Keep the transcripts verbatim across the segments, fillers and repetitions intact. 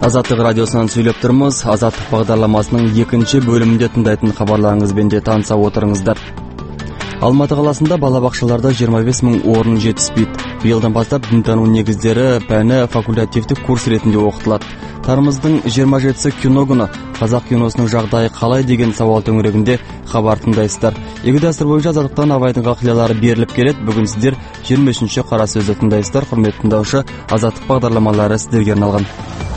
Азаттық радиосынан сөйлеп тұрмыз. Азаттық бағдарламасының екінші бөлімінде тыңдайтын хабарларыңызбен де таныса отырыңыздар. Алматы қаласында балабақшаларда жиырма бес мың орын жетіспейді. Биылдан бастап дінтану негіздері пәні факультативтік курс ретінде оқытылады. Тарымыздың жиырма жетісі кино күні. Қазақ киносының жағдайы қалай деген сауал төңірегінде хабар тыңдайсыздар. Игі дәстүр бойынша Азаттықтан Абайдың ғақлиялары беріліп келеді. Бүгін сіздер жиырма бесінші қара сөзді тыңдайсыздар. Құрметті тыңдаушы, Азаттық бағдарламалары сіздерге арналған.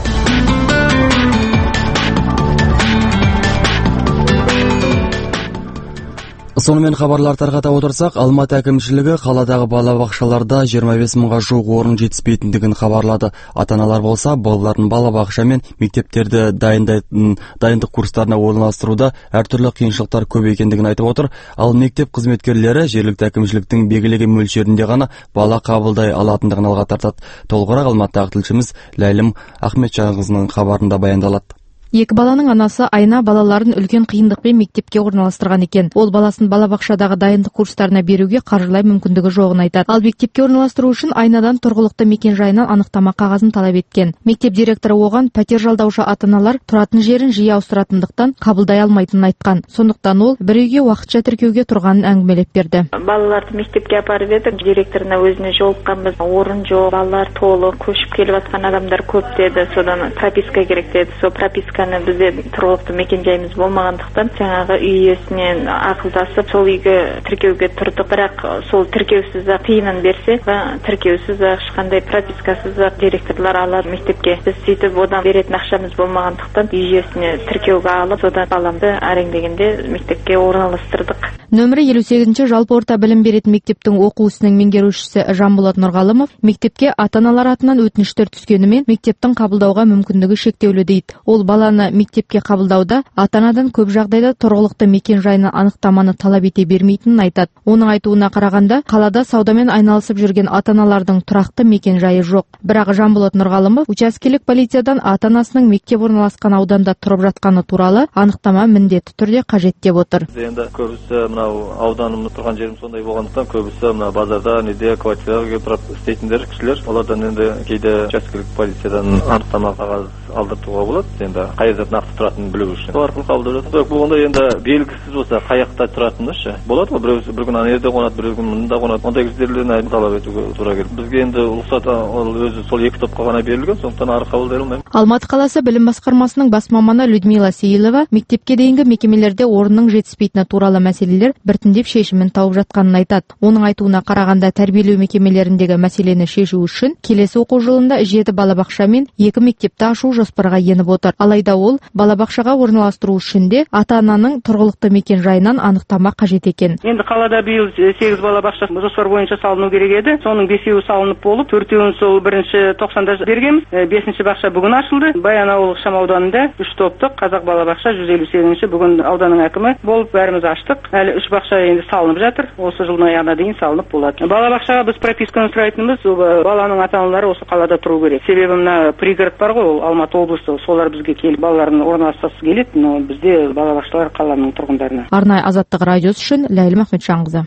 Сонымен хабарлар тарқата отырсақ, Алматы әкімшілігі қаладағы балабақшаларда жиырма бес мыңға жуық орын жетіспейтіндігін хабарлады. Ата-аналар болса, балаларын балабақша мен мектептерді дайындайтын дайындық курстарына орналастыруда әртүрлі қиыншылықтар көп екендігін айтып отыр. Ал мектеп қызметкерлері жергілікті әкімшіліктің белгілеген мөлшерінде ғана бала қабылдай алатындығын алға тартады. Толығырақ Алматыдағы тілшіміз Ләйлім Ахметжанқызының хабарында баяндалады. Екі баланың анасы Айна балаларын үлкен қиындықпен мектепке орналастырған екен. Ол баласын балабақшадағы дайындық курстарына беруге қаржылай мүмкіндігі жоғын айтады. Ал мектепке орналастыру үшін Айнадан тұрғылықты мекен жайынан анықтама қағазын талап еткен. Мектеп директоры оған пәтер жалдаушы ата-аналар тұратын жерін жиі ауыстыратындықтан қабылдай алмайтынын айтқан. Сондықтан ол бір үйге уақытша тіркеуге тұрғанын әңгімелеп берді. Балаларды мектепке апарып едік, директорына өзіне жолыққанбыз. Орын жоқ, балалар толы, көшіп келіп жатқан адамдар көп деді. Содан прописка керек деді. Сол прописка бізде тұрғылықты мекен жайымыз болмағандықтан жаңағы үй иесінен ақылдасып сол үйге тіркеуге тұрдық. Бірақ сол тіркеусіз ақ тиынын берсе, тіркеусіз ақ ешқандай пропискасыз ақ директорлар алады мектепке. Біз сөйтіп одан беретін ақшамыз болмағандықтан үй иесіне тіркеуге алып, содан баламды әрең дегенде мектепке орналастырдық. Нөмірі елу сегізінші жалпы орта білім беретін мектептің оқу ісінің меңгерушісі Жанболат Нұрғалымов мектепке ата-аналар атынан өтініштер түскенімен мектептің қабылдауға мүмкіндігі шектеулі дейді. Ол баланы мектепке қабылдауда ата-анадан көп жағдайда тұрғылықты мекен жайына анықтаманы талап ете бермейтінін айтады. Оның айтуына қарағанда, қалада саудамен айналысып жүрген ата-аналардың тұрақты мекен жайы жоқ. Бірақ Жанболат Нұрғалымов учаскелік полициядан ата-анасының мектеп орналасқан ауданда тұрып жатқаны туралы анықтама міндетті түрде қажет деп отыр. Енді көбісі мынау ауданымыз тұрған жерім сондай болғандықтан көбісі мына базарда неде квартираға тұрып істейтіндер кісілер. Олардан енді кейде учаскелік полициядан анықтама қағаз алдыртуға болады. Енді қай жерде нақты тұратынын білу үшін. Сол арқылы қабылдап жатыр. Болғанда енді белгісіз болса қай жақта тұратыны ше. Болады ғой, біреу бір күн ана жерде қонады, біреу күн мында қонады. Ондай кісілерден талап етуге тура келді. Бізге енді рұқсат ол өзі сол екі топқа ғана берілген, сондықтан ары қабылдай алмаймыз. Алматы қаласы білім басқармасының бас маманы Людмила Сейілова мектепке дейінгі мекемелерде орынның жетіспейтіні туралы мәселелер біртіндеп шешімін тауып жатқанын айтады. Оның айтуына қарағанда тәрбиелеу мекемелеріндегі мәселені шешу үшін келесі оқу жылында жеті балабақша мен екі мектепті ашу жоспарға еніп отыр. Алайда ол балабақшаға орналастыру үшін де ата-ананың тұрғылықты мекен жайынан анықтама қажет екен. Енді қалада биыл сегіз балабақша жоспар бойынша салыну керек еді. Соның бесеуі салынып болып, төртеуін сол бірінші тоқсанда бергенбіз. Бесінші бақша бүгін ашылды. Баянауыл ықшамауданында үш топтық қазақ балабақша жүз елу сегізінші бүгін ауданның әкімі болып бәріміз аштық. Әлі үш бақша енді салынып жатыр. Осы жылдың аяғына дейін салынып болады. Балабақшаға біз прописканы сұрайтынбыз. Баланың ата-аналары осы қалада тұру керек. Себебі мына пригород бар ғой, ол Алматы облысы. Солар бізге келіп балаларын орналастырғысы келеді, но бізде балабақшалар қаланың тұрғындарына. Арнайы Азаттық радиосы үшін Ләйлім Ахметжанқызы.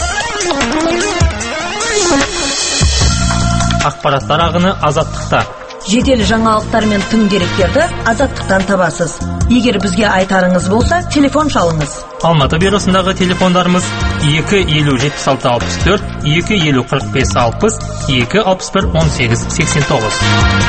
Ақпараттар ағыны Азаттықта. Жедел жаңалықтар мен тың деректерді Азаттықтан табасыз. Егер бізге айтарыңыз болса, телефон шалыңыз. Алматы бюросындағы телефондарымыз екі елу жетпіс алты алпыс төрт, екі елу қырық бес алпыс, екі алпыс бір он сегіз сексен тоғыз.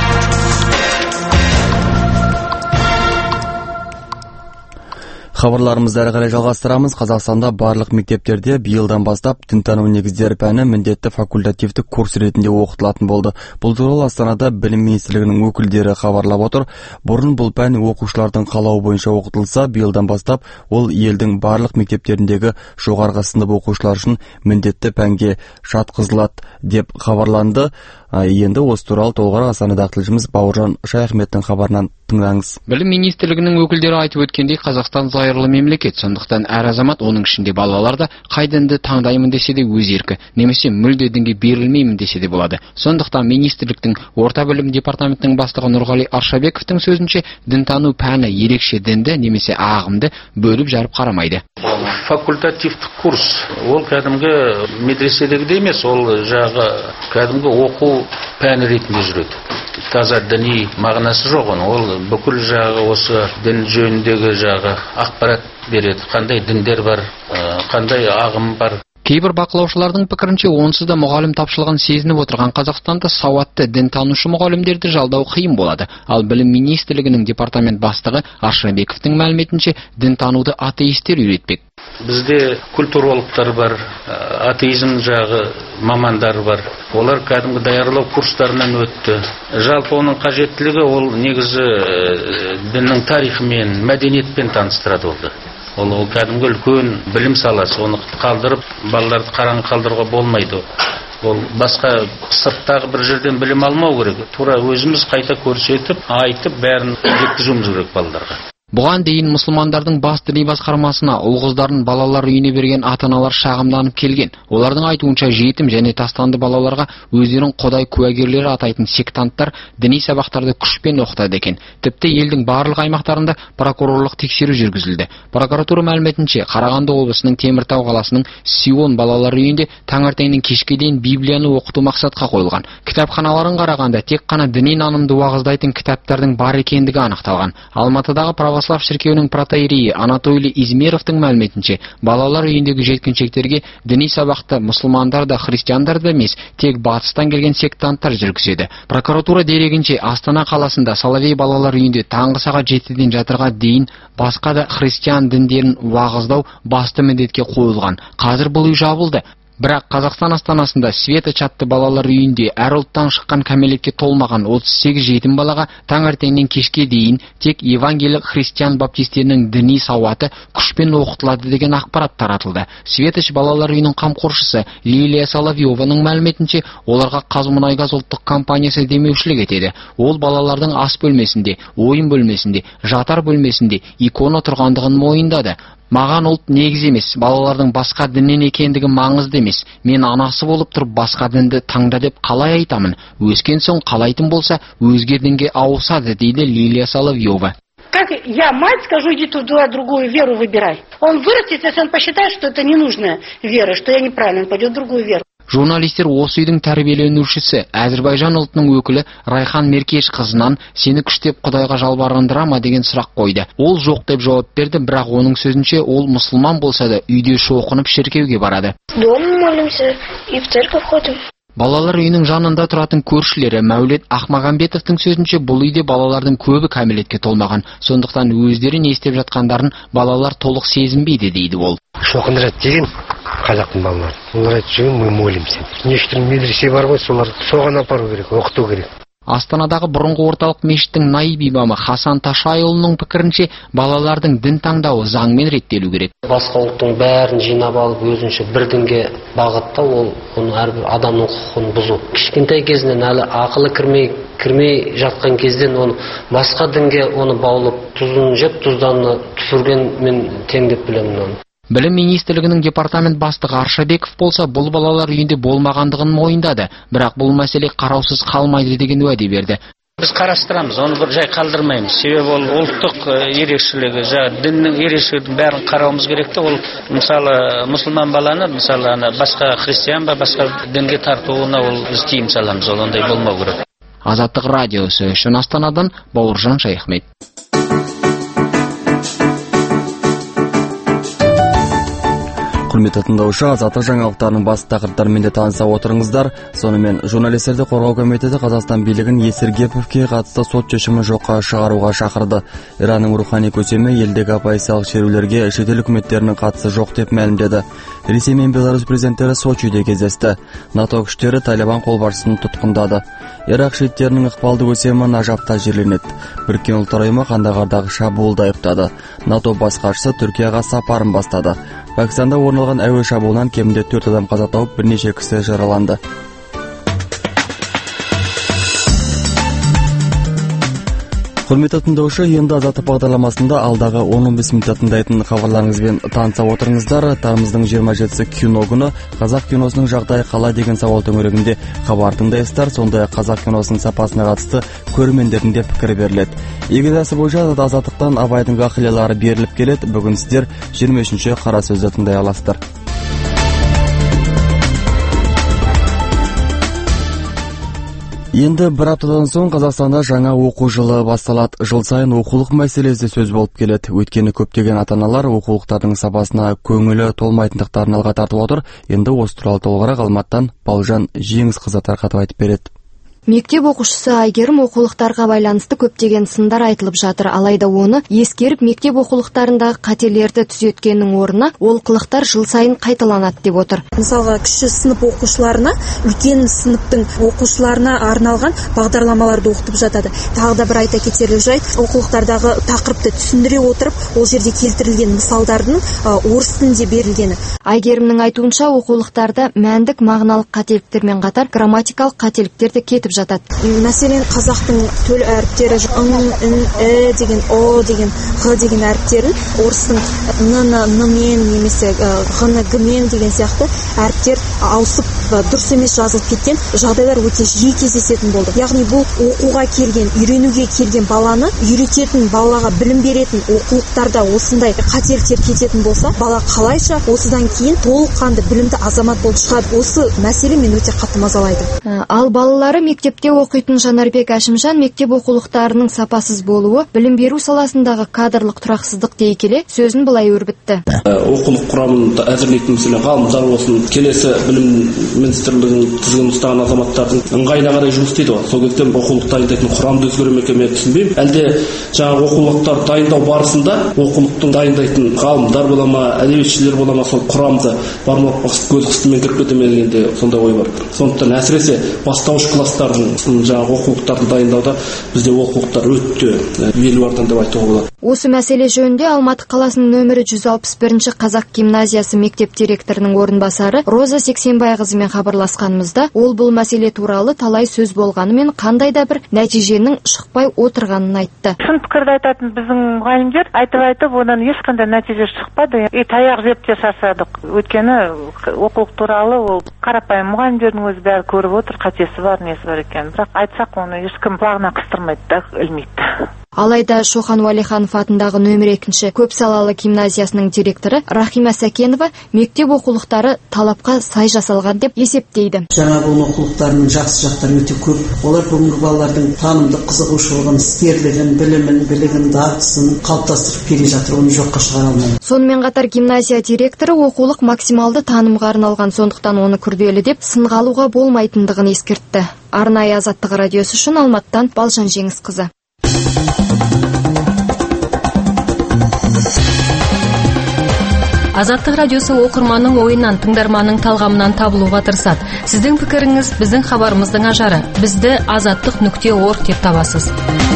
Хабарларымызды әрі қарай жалғастырамыз. Қазақстанда барлық мектептерде биылдан бастап дінтану негіздері пәні міндетті факультативтік курс ретінде оқытылатын болды. Бұл туралы Астанада білім министрлігінің өкілдері хабарлап отыр. Бұрын бұл пән оқушылардың қалауы бойынша оқытылса, биылдан бастап ол елдің барлық мектептеріндегі жоғарғы сынып оқушылар үшін міндетті пәнге жатқызылады деп хабарланды. Енді осы туралы толығырақ Астанадағы тілшіміз Бауыржан Шаяхметтің хабарынан тыңдаңыз. Білім министрлігінің өкілдері айтып өткендей, Қазақстан зайырлы мемлекет, сондықтан әр азамат, оның ішінде балалар да қай дінді таңдаймын десе де өз еркі, немесе мүлде дінге берілмеймін десе де болады. Сондықтан министрліктің орта білім департаментінің бастығы Нұрғали Аршабековтың сөзінше, дінтану пәні ерекше дінді немесе ағымды бөліп жарып қарамайды. Факультативтік курс, ол кәдімгі медреседегідей емес, ол жағы кәдімгі оқу пәні ретінде жүреді. таза діни мағынасы жоқ оның. Ол бүкіл жағы осы дін жөніндегі жағы ақпарат береді. Қандай діндер бар, қандай ағым бар. Кейбір бақылаушылардың пікірінше, онсыз да мұғалім тапшылығын сезініп отырған Қазақстанда сауатты дінтанушы мұғалімдерді жалдау қиын болады. Ал білім министрлігінің департамент бастығы Аршабековтың мәліметінше, дінтануды атеистер үйретпек. Бізде культурологтар бар, атеизм жағы мамандар бар. Олар кәдімгі даярлау курстарынан өтті. Жалпы оның қажеттілігі ол негізі діннің тарихымен, мәдениетпен таныстырады олды. Ол ол кәдімгі үлкен білім саласы, оны қалдырып, балаларды қараңғы қалдыруға болмайды. Ол басқа сырттағы бір жерден білім алмау керек. Тура өзіміз қайта көрсетіп, айтып, бәрін жеткізуіміз керек балаларға. Бұған дейін мұсылмандардың бас діни басқармасына ұл қыздарын балалар үйіне берген ата-аналар шағымданып келген. Олардың айтуынша жетім және тастанды балаларға өздерін Құдай куәгерлері атайтын сектанттар діни сабақтарды күшпен оқытады екен. Тіпті елдің барлық аймақтарында прокурорлық тексеру жүргізілді. Прокуратура мәліметінше, Қарағанды облысының Теміртау қаласының Сион балалар үйінде таңертеңнен кешке дейін Библияны оқыту мақсатқа қойылған. Кітапханаларын қарағанда тек қана діни нанымды уағыздайтын кітаптардың бар екендігі анықталған. Алматыдағы Православ шіркеуінің протоиерейі Анатолий Измеровтың мәліметінше, балалар үйіндегі жеткіншектерге діни сабақты мұсылмандар да христиандар да емес, тек батыстан келген сектанттар жүргізеді. Прокуратура дерегінше, Астана қаласында Соловей балалар үйінде таңғы сағат жетіден жатырға дейін басқа да христиан діндерін уағыздау басты міндетке қойылған. Қазір бұл үй жабылды. Бірақ Қазақстан астанасында Светоч атты балалар үйінде әр ұлттан шыққан кәмелетке толмаған отыз сегіз жетім балаға таңертеңнен кешке дейін тек евангелик христиан баптистерінің діни сауаты күшпен оқытылады деген ақпарат таратылды. Светоч балалар үйінің қамқоршысы Лилия Соловьеваның мәліметінше, оларға Қазмұнайгаз ұлттық компаниясы демеушілік етеді. Ол балалардың ас бөлмесінде, ойын бөлмесінде, жатар бөлмесінде икона тұрғандығын мойындады. Маған ұлт негіз емес, балалардың басқа діннен екендігі маңызды емес. Мен анасы болып тұрып басқа дінді таңда деп қалай айтамын? Өскен соң қалайтын болса, өзге дінге ауысады, дейді Лилия Соловьева. Как я, мать, скажу, иди туда, другую веру выбирай. Он вырастет, если он посчитает, что это ненужная вера, что я неправильно, он пойдет в другую веру. Журналистер осы үйдің тәрбиеленушісі, Әзірбайжан ұлтының өкілі Райхан Меркеш қызынан сені күштеп Құдайға жалбарындыра ма деген сұрақ қойды. Ол жоқ деп жауап берді, бірақ оның сөзінше ол мұсылман болса да үйде шоқынып шіркеуге барады. Дома молимся и в церковь ходим. Балалар үйінің жанында тұратын көршілері Мәулет Ақмағамбетовтың сөзінше, бұл үйде балалардың көбі кәмелетке толмаған. Сондықтан өздері не істеп жатқандарын балалар толық сезінбейді, дейді ол. Шоқындырады деген қазақтың балалары. Олар айтып, мы молимся. Нешті медресе бар ғой, солар соған апару керек, оқыту керек. Астанадағы бұрынғы орталық мешіттің наиб имамы Хасан Ташайұлының пікірінше, балалардың дін таңдауы заңмен реттелу керек. Басқа ұлттың бәрін жинап алып, өзінше бір дінге бағыттау, ол оны әрбір адамның құқығын бұзу. Кішкентай кезінен әлі ақылы кірмей кірмей жатқан кезден оны басқа дінге оны баулып, тұзын жеп, тұзданны түшіргенмен тең деп білемін оны. Білім министрлігінің департамент бастығы Аршабеков болса, бұл балалар үйінде болмағандығын мойындады, бірақ бұл мәселе қараусыз қалмайды деген уәде берді. Біз қарастырамыз, оны бір жай қалдырмаймыз. Себебі ол ұлттық ерекшелігі, діннің ерекшелігін бәрін қарауымыз керек те, ол мысалы мұсылман баланы, мысалы басқа христиан ба, басқа дінге тартуына ол біз тыйым саламыз, ол ондай болмау керек. Азаттық радиосы үшін Астанадан Бауыржан Шайхмет. Құрметті тыңдаушы, Азаттық жаңалықтарының басты тақырыптарымен де таныса отырыңыздар. Сонымен журналистерді қорғау комитеті Қазақстан билігін Есіргеповке қатысты сот шешімін жоққа шығаруға шақырды. Иранның рухани көсемі елдегі оппозициялық шерулерге шетел үкіметтерінің қатысы жоқ деп мәлімдеді. Ресей мен Беларусь президенттері Сочиде кездесті. НАТО күштері Талибан қолбасшысын тұтқындады. Ирак шииттерінің ықпалды көсемі Нажафта жерленеді. Біріккен ұлттар ұйымы Қандағардағы шабуылды айыптады. НАТО бас хатшысы Түркияға сапарын бастады. Пәкістанда орын алған әуе шабуылынан кемінде төрт адам қаза тауып, бірнеше кісі жараланды. Құрметті тыңдаушы, енді Азаттық бағдарламасында алдағы он он бес минутта тыңдайтын хабарларыңызбен таныса отырыңыздар. Тамыздың жиырма жетісі кино күні. Қазақ киносының жағдайы қалай деген сауал төңірегінде хабар тыңдайсыздар. Сондай қазақ киносының сапасына қатысты көрермендердің де пікірі беріледі. Егедасы бойынша Азаттықтан Абайдың ғақилалары беріліп келеді. Бүгін сіздер жиырма үшінші қара сөзді тыңдай аласыздар. Енді бір аптадан соң Қазақстанда жаңа оқу жылы басталады. Жыл сайын оқулық мәселесі сөз болып келеді. Өйткені көптеген ата-аналар оқулықтардың сапасына көңілі толмайтындықтарын алға тартып отыр. Енді осы туралы толығырақ Алматыдан Балжан Жеңісқызы тарқатып айтып береді. Мектеп оқушысы Айгерім оқулықтарға байланысты көптеген сындар айтылып жатыр. Алайда оны ескеріп, мектеп оқулықтарындағы қателерді түзеткеннің орнына олқылықтар жыл сайын қайталанады деп отыр. Мысалға, кіші сынып оқушыларына, үлкен сыныптың оқушыларына арналған бағдарламаларды оқытып жатады. Тағы да бір айта кетерлік жайт, оқулықтардағы тақырыпты түсіндіре отырып, ол жерде келтірілген мысалдардың орыс тілінде берілгені. Айгерімнің айтуынша, оқулықтарда мәндік мағыналық қателіктермен қатар грамматикалық қателіктер де кетіп жатады. Мәселен, қазақтың төл әріптері ың, ін, э деген, о деген, ғ деген әріптерін орыстың н-ны н-мен немесе ғ-ны г-мен деген сияқты әріптер ауысып дұрыс емес жазылып кеткен жағдайлар өте жиі кездесетін болды. Яғни бұл оқуға келген, үйренуге келген баланы үйрететін, балаға білім беретін оқулықтарда осындай қателіктер кететін болса, бала қалайша осыдан кейін толыққанды білімді азамат болып шығады. Осы мәселе мен өте қатты мазалайды. Ал балалары мектепте оқитын Жанарбек Әшімжан мектеп оқулықтарының сапасыз болуы білім беру саласындағы кадрлық тұрақсыздық дей келе сөзін былай өрбітті. Оқулық құрамын әзірлейтін мәселе ғалымдар болсын, келесі білім министрлігінің тізгінін ұстаған азаматтардың ыңғайына қарай жұмыс істейді ғой. Сол кезде оқулық дайындайтын құрамды өзгере ме екен, мен түсінбеймін. Әлде жаңағы оқулықтар дайындау барысында оқулықтың дайындайтын ғалымдар бола ма, әдебиетшілер бола ма, сол құрамды бармақ көз қыстымен кіріп кете ме дегенде сондай ой бар. Сондықтан әсіресе бастауыш класстардың жаңағы оқулықтарды дайындауда бізде оқулықтар өте белуардан деп айтуға болады. Осы мәселе жөнінде Алматы қаласының нөмірі жүз алпыс бірінші Қазақ гимназиясы мектеп директорының орынбасары Роза Сексенбайқызымен хабарласқанымызда, ол бұл мәселе туралы талай сөз болғанымен қандай да бір нәтиженің шықпай отырғанын айтты. Шын пікірді айтатын біздің мұғалімдер айтып-айтып, одан ешқандай нәтиже шықпады. И таяқ жеп те шаршадық. Өйткені оқулық туралы ол қарапайым мұғалімдердің өзі бәрі көріп отыр, қатесі бар, несі бар екен. Бірақ айтсақ, оны ешкім құлағына қыстырмайды да, ілмейді. Алайда Шоқан Уәлиханов атындағы нөмір екінші көпсалалы гимназиясының директоры Рахима Сәкенова мектеп оқулықтары талапқа сай жасалған деп есептейді. Жаңа буын оқулықтарының жақсы жақтары өте көп. Олар бүгінгі балалардың танымдық қызығушылығын, іскерлігін, білімін, білігін, дағдысын қалыптастырып келе жатыр, оны жоққа шығара алмайды. Сонымен қатар гимназия директоры оқулық максималды танымға арналған, сондықтан оны күрделі деп сынға алуға болмайтындығын ескертті. Арнайы Азаттық радиосы үшін Алматыдан Балжан Жеңісқызы. Азаттық радиосы оқырманның ойынан, тыңдарманның талғамынан табылуға тырысады. Сіздің пікіріңіз біздің хабарымыздың ажары. Бізді азаттық нүкте орг деп табасыз.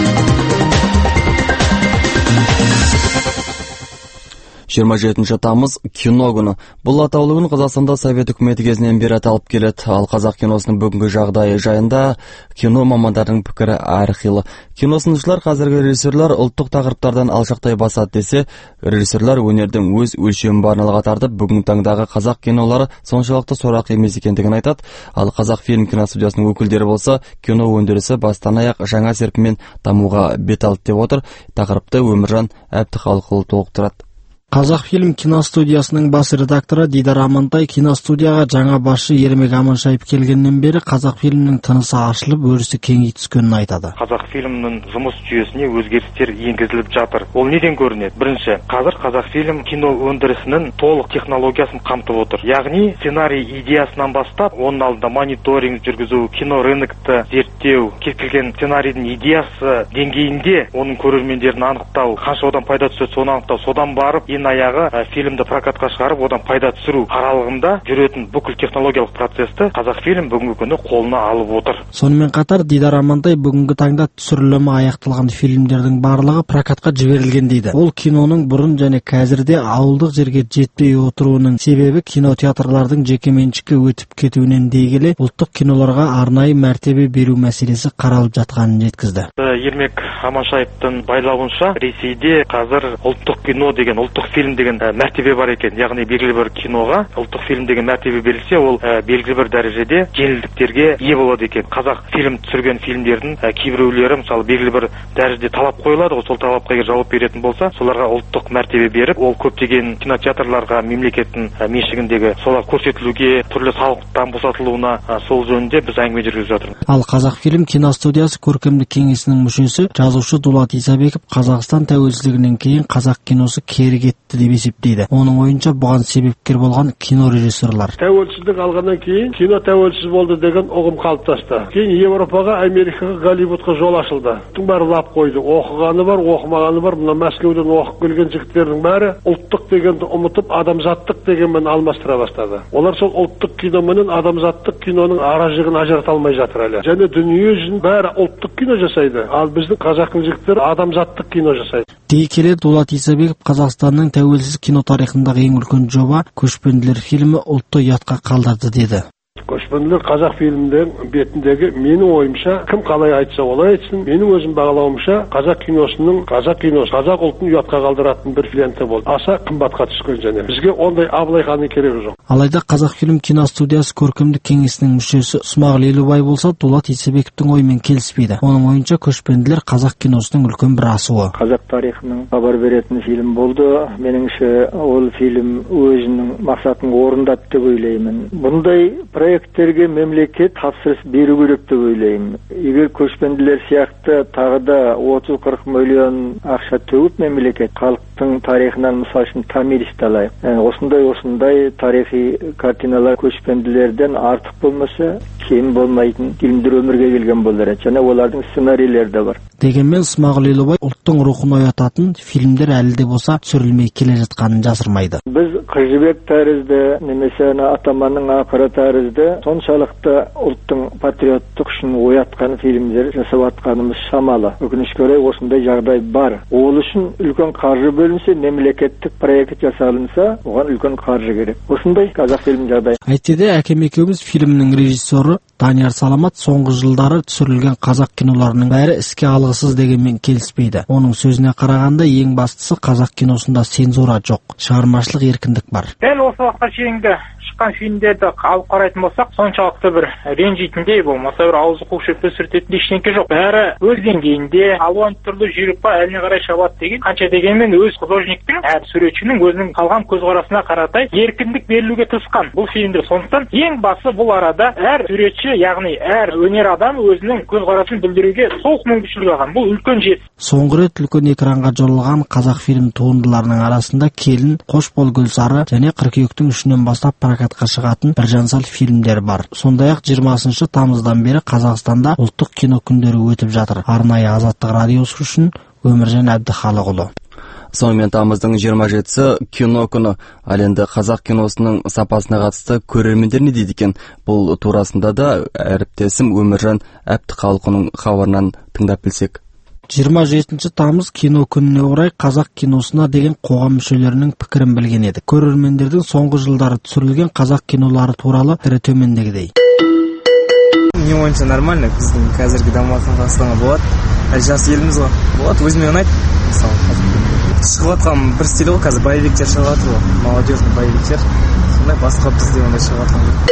жиырма жетінші тамыз кино күні. Бұл атаулы күн Қазақстанда Совет үкіметі кезінен бері аталып келеді. Ал қазақ киносының бүгінгі жағдайы жайында кино мамандарының пікірі әрқилы. Киносыншылар қазіргі режиссерлар ұлттық тақырыптардан алшақтай басады десе, режиссерлар өнердің өз өлшемі барын алға тартып, бүгінгі таңдағы қазақ кинолары соншалықты сорақ емес екендігін айтады. Ал Қазақфильм киностудиясының өкілдері болса, кино өндірісі бастан аяқ жаңа серпінмен дамуға бет алды деп отыр. Тақырыпты Өміржан Әбдіхалықұлы толықтырады. Қазақфильм киностудиясының бас редакторы Дидар Амантай киностудияға жаңа басшы Ермек Аманшаев келгеннен бері Қазақфильмнің тынысы ашылып, өрісі кеңей түскенін айтады. Қазақфильмнің жұмыс жүйесіне өзгерістер енгізіліп жатыр. Ол неден көрінеді? Бірінші, қазір Қазақфильм кино өндірісінің толық технологиясын қамтып отыр. Яғни сценарий идеясынан бастап, оның алдында мониторинг жүргізу, кино рынокты зерттеу, кез келген сценарийдің идеясы деңгейінде оның көрермендерін анықтау, қанша одан пайда түседі, соны анықтау, содан барып аяғы фильмді прокатқа шығарып, одан пайда түсіру аралығында жүретін бүкіл технологиялық процесті Қазақфильм бүгінгі күні қолына алып отыр. Сонымен қатар Дидар Амантай бүгінгі таңда түсірілімі аяқталған фильмдердің барлығы прокатқа жіберілген дейді. Ол киноның бұрын және қазірде ауылдық жерге жетпей отыруының себебі кинотеатрлардың жекеменшікке өтіп кетуінен дей келе, ұлттық киноларға арнайы мәртебе беру мәселесі қаралып жатқанын жеткізді. Ермек Аманшаевтың байлауынша Ресейде қазір ұлттық кино деген, ұлттық фильм деген мәртебе бар екен. Яғни белгілі бір киноға ұлттық фильм деген мәртебе берілсе, ол белгілі бір дәрежеде жеңілдіктерге ие болады екен. Қазақ фильм түсірген фильмдердің кейбіреулері мысалы белгілі бір дәрежеде талап қойылады ғой, сол талапқа егер жауап беретін болса, соларға ұлттық мәртебе беріп, ол көптеген кинотеатрларға мемлекеттің меншігіндегі солар көрсетілуге, түрлі салықтан босатылуына сол жөнінде біз әңгіме жүргізіп жатырмыз. Ал Қазақфильм киностудиясы көркемдік кеңесінің мүшесі жазушы Дулат Исабеков Қазақстан тәуелсіздігінен кейін қазақ киносы кері кетті деп есептейді. Оның ойынша бұған себепкер болған кино режиссерлар. Тәуелсіздік алғаннан кейін кино тәуелсіз болды деген ұғым қалыптасты. Кейін Европаға, Америкаға, Голливудқа жол ашылды. Бәрі лап қойды. Оқығаны бар, оқымағаны бар. Мына Мәскеуден оқып келген жігіттердің бәрі ұлттық дегенді ұмытып, адамзаттық дегенмен алмастыра бастады. Олар сол ұлттық кино менен адамзаттық киноның ара-жігін ажырата алмай жатыр әлі. Және дүние жүзінің бәрі ұлттық кино жасайды. Ал біздің қазақтың жігіттері адамзаттық кино жасайды. Дей келе Дулат Исабеков Қазақстанның тәуелсіз кино тарихындағы ең үлкен жоба Көшпенділер фильмі ұлтты ұятқа қалдырды деді. Көшпенділер қазақ фильмінің бетіндегі менің ойымша, кім қалай айтса олай айтсын, менің өзім бағалауымша қазақ киносының, қазақ киносы, қазақ ұлтын ұятқа қалдыратын бір ленті болды. Аса қымбатқа түскен және. Бізге ондай Абылайханның керегі жоқ. Алайда Қазақфильм киностудиясы көркемдік кеңесінің мүшесі Смағұл Елубай болса, Дулат Исабековтың ойымен келіспейді. Оның ойынша Көшпенділер қазақ киносының үлкен бір асуы. Қазақ тарихының хабар беретін фильм болды. Меніңше ол фильм өзінің мақсатын орындады деп ойлаймын. Бұндай проекттерге мемлекет тапсырыс беру керек деп ойлаймын. Егер Көшпенділер сияқты тағы да отыз қырық миллион ақша төгіп мемлекет халықтың тарихынан мысал үшін Томиристі алайық. Осындай осындай тарихи картиналар Көшпенділерден артық болмаса, кем болмайтын фильмдер өмірге келген болар. Және олардың сценарийлері де бар. Дегенмен Смағұл Елубай ұлттың рухын оятатын фильмдер әлі де болса түсірілмей келе жатқанын жасырмайды. Біз Қыз жібек тәрізді, немесе Атаманның ақыры тәрізді соншалықты ұлттың патриоттық үшін оятқан фильмдер жасап жатқанымыз шамалы. Өкінішке орай осындай жағдай бар. Ол үшін үлкен қаржы бөлінсе, мемлекеттік проект жасалынса, оған үлкен қаржы керек. Осындай Қазақфильм жағдай. Әйтсе де әкем екеуміз фильмнің режиссері Данияр Саламат соңғы жылдары түсірілген қазақ киноларының бәрі іске алғысыз дегенмен келіспейді. Оның сөзіне қарағанда ең бастысы қазақ киносында цензура жоқ, шығармашылық еркіндік бар. Дәл осы уақытқа шейінгі шыққан фильмдерді алып қарайтын болсақ, соншалықты бір ренжитіндей болмаса, бір ауызы қушып сүртетін ештеңке жоқ. Бәрі өз деңгейінде, алуан түрлі жүйрік па әліне қарай шабады деген. Қанша дегенмен өз художниктің, әр суретшінің өзінің қалған көзқарасына қаратай еркіндік берілуге тырысқан бұл фильмдер. Сондықтан ең басы бұл арада әр суретші, яғни әр өнер адам өзінің көзқарасын білдіруге толық мүмкіншілік алған. Бұл үлкен жетістік. Соңғы рет үлкен экранға жолылған Қазақфильм туындыларының арасында Келін, Қош бол Гүлсары және қыркүйектің үшінен бастап прокатқа шығатын Біржан-сал фильмдер бар. Сондай-ақ жиырмасыншы тамыздан бері Қазақстанда ұлттық кино күндері өтіп жатыр. Арнайы Азаттық радиосы үшін Өміржан Әбдіхалықұлы. Сонымен тамыздың жиырма жетісі кино күні. Ал енді қазақ киносының сапасына қатысты көрермендер не дейді екен? Бұл турасында да әріптесім Өміржан Әбдіхалықұлының хабарынан тыңдап білсек. жиырма жетінші тамыз кино күніне орай қазақ киносына деген қоғам мүшелерінің пікірін білген едік. Көрермендердің соңғы жылдары түсірілген қазақ кинолары туралы пікірі төмендегідей. Не ойынша нормально, біздің қазіргі дамыған Қазақстанға болады. Жас еліміз ғой. Болады, өзіме ұнайды. Шығып жатқан бір стиль ғой, қазір боевиктер шығып жатыр ғой. Молодежный боевиктер. Сондай басқа бізде ондай шығып жатқан.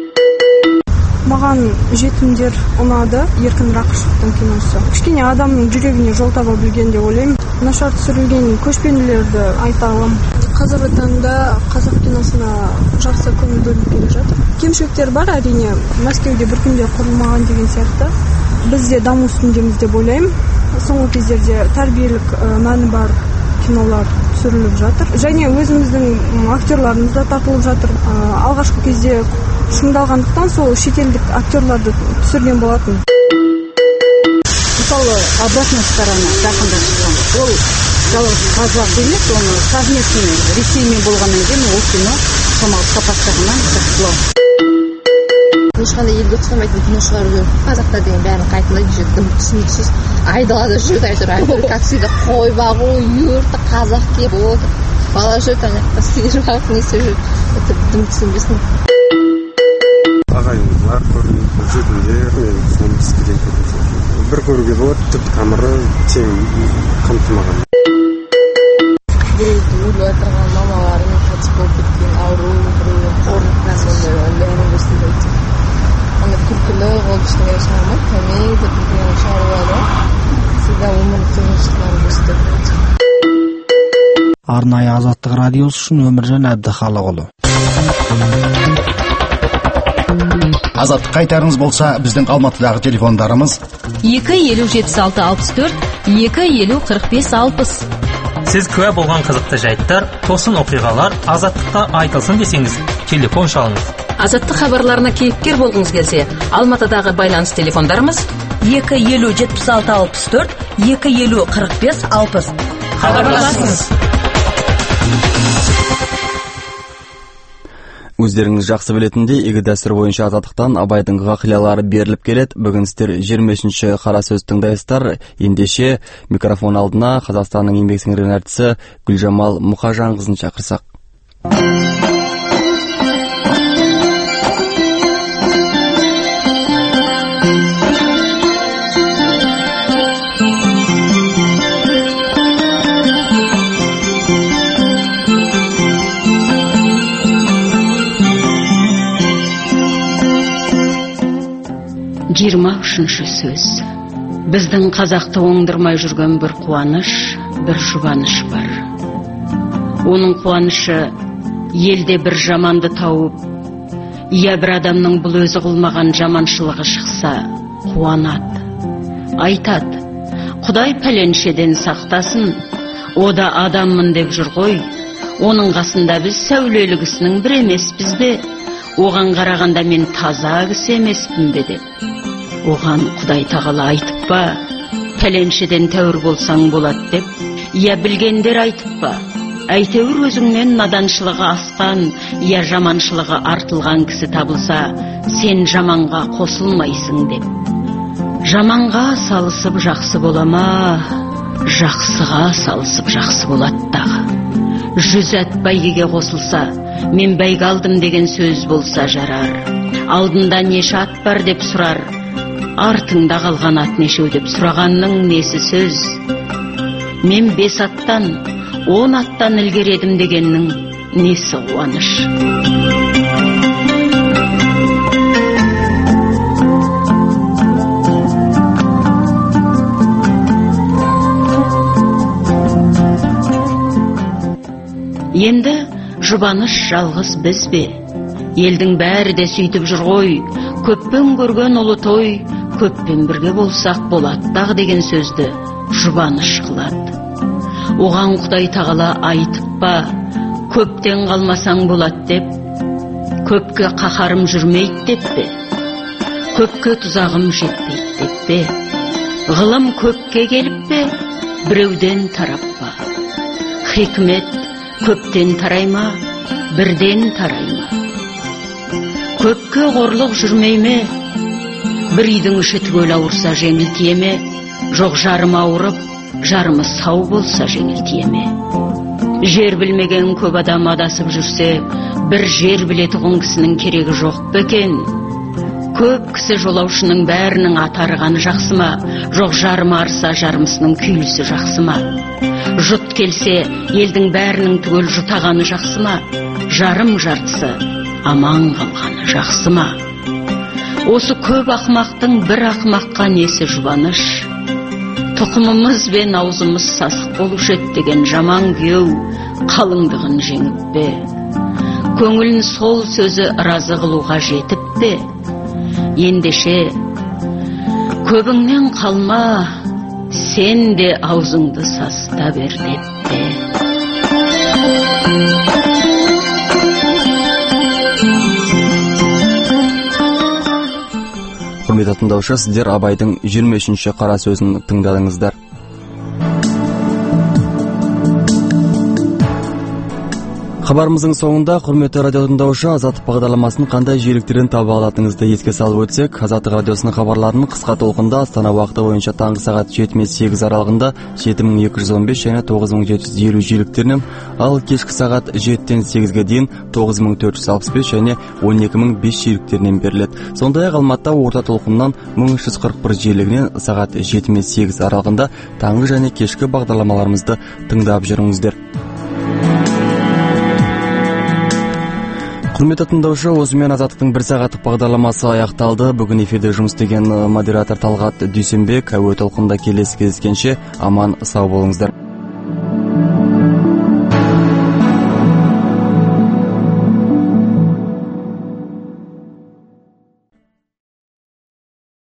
Маған жетімдер ұнады, Еркін Рақышевтың киносы. Кішкене адамның жүрегіне жол таба білген деп ойлаймын. Нашар түсірілген Көшпенділерді айта аламын. Қазіргі таңда қазақ киносына жақсы көңіл бөлініп келе жатыр. Кемшіліктер бар, әрине, Мәскеуде бір күнде құрылмаған деген сияқты. Біз де даму үстіндеміз деп ойлаймын. Соңғы кездерде тәрбиелік мәні бар кинолар түсіріліп жатыр. Және өзіміздің актерларымыз да тартылып жатыр. Алғашқы кезде шыңдалғандықтан сол шетелдік актерларды түсірген болатын. Мысалы, обратная сторона жақында шыққан. Ол жалғыз қазақ емес, оны совместный Ресеймен болғаннан кейін ол кино шамалы сапасы жағынан жақсылау. Ешқандай елге ұқсамайтын кино шығару керек. Қазақтар деген бәрін қайталайды, жүрдім, түсініксіз. Айдалада жүрді, әйтеуір әйтеуір как всегда қой бағу, юрты, қазақ кеп отыр. Бала жүрді, ана сиыр бағып не істеп жүрді. Это дым түсінбесін. Ағайындар көрінеді, жетімдер, мен соны істеген көрінеді. бір көруге болады, түп тамыры тең қамтылмаған. Біреуді өліп отырған мамаларының қайтыс болып кеткен ауру, біреуі қорлықтан өлеңін көрсетеді. Аны күлкілі ол ештеңе шығармайды, комедия бірдеңе шығарылады. Всегда өмір қиыншылықтарын көрсетеді. Арнайы Азаттық радиосы үшін Өміржан Әбдіхалықұлы. Азаттық қайтарыңыз болса, біздің Алматыдағы телефондарымыз екі елу жетпіс алты алпыс төрт, екі елу қырық бес алпыс. Сіз куә болған қызықты жайттар, тосын оқиғалар Азаттыққа айтылсын десеңіз, телефон шалыңыз. Азаттық хабарларына кейіпкер болғыңыз келсе, Алматыдағы байланыс телефондарымыз екі елу жетпіс алты алпыс төрт, екі елу қырық бес алпыс. Хабарласыңыз. Өздеріңіз жақсы білетіндей, игі дәстүр бойынша Азаттықтан Абайдың ғақилалары беріліп келеді. Бүгін сіздер жиырма бесінші қара сөз тыңдайсыздар. Ендеше микрофон алдына Қазақстанның еңбек сіңірген артисі Гүлжамал Мұқажанқызын шақырсақ. жиырма үшінші сөз. Біздің қазақты оңдырмай жүрген бір қуаныш, бір жұбаныш бар. Оның қуанышы елде бір жаманды тауып, иә бір адамның бұл өзі қылмаған жаманшылығы шықса, қуанады. Айтады, Құдай пәленшеден сақтасын, о да адаммын деп жүр ғой. Оның қасында біз сәулелі кісінің бір емеспіз бе? Оған қарағанда мен таза кісі емеспін бе деп. Оған Құдай тағала айтып па, пәленшеден тәуір болсаң болады деп. Я білгендер айтып па, әйтеуір өзіңнен наданшылығы асқан, я жаманшылығы артылған кісі табылса, сен жаманға қосылмайсың деп. Жаманға салысып жақсы болама, жақсыға салысып жақсы болады дағы. Жүз әт бәйгеге қосылса, мен бәйге алдым деген сөз болса жарар. Алдында неше ат бар деп сұрар, артыңда қалған ат нешеу деп сұрағанның несі сөз. Мен бес аттан, он аттан ілгередім дегеннің несі қуаныш. Енді жұбаныш жалғыз біз бе? Елдің бәрі де сөйтіп жүр ғой, көппен көрген ұлы той, көппен бірге болсақ болаттағы деген сөзді жұбаныш қылады. Оған Құдай тағала айтып па, көптен қалмасаң болады деп, көпке қақарым жүрмейді деп бе? Көпке тұзағым жетпейді деп бе? Ғылым көпке келіп бе, біреуден тарап па? Хикмет көптен тарайма, бірден тарайма. Көпке қорлық жүрмейме, бір үйдің іші түгел ауырса жеңіл тиеме, жоқ жарым ауырып, жарымы сау болса жеңіл тиеме. Жер білмеген көп адам адасып жүрсе, бір жер білетұғын кісінің керегі жоқ бекен. Көп кісі жолаушының бәрінің атарғаны жақсы ма, жоқ жарымы арса жарымысының күйлісі жақсы ма? Жұт келсе, елдің бәрінің түгел жұтағаны жақсы ма, жарым жартысы аман қалғаны жақсы ма? Осы көп ақмақтың бір ақмаққа несі жұбаныш? Тұқымымыз бен аузымыз сасық болушы еді деген жаман күйеу қалыңдығын жеңіп бе? Көңілін сол сөзі разы қылуға жетіп бе? Ендеше көбіңнен қалма, сен де аузыңды саста бер деп бе? Құрметті тыңдаушы, сіздер Абайдың жиырма үшінші қара сөзін тыңдадыңыздар. Хабарымыздың соңында құрметті радио тыңдаушы Азаттық бағдарламасының қандай жиіліктерден таба алатыныңызды еске салып өтсек, Азаттық радиосының хабарларын қысқа толқында Астана уақыты бойынша таңғы сағат жеті мен сегіз аралығында жеті мың екі жүз он бес және тоғыз мың жеті жүз елу жиіліктерінен, ал кешкі сағат жетіден сегізге дейін тоғыз мың төрт жүз алпыс бес және он екі мың бес жиіліктерінен беріледі. Сондай-ақ Алматыда орта толқыннан мың үш жүз қырық бір жиілігінен сағат жеті мен сегіз аралығында таңғы және кешкі бағдарламаларымызды тыңдап жүріңіздер. Құрметті тыңдаушы, осымен Азаттықтың бір сағаттық бағдарламасы аяқталды. Бүгін эфирде жұмыс істеген модератор Талғат Дүйсенбек. Әуе толқында келесі кездескенше аман сау болыңыздар.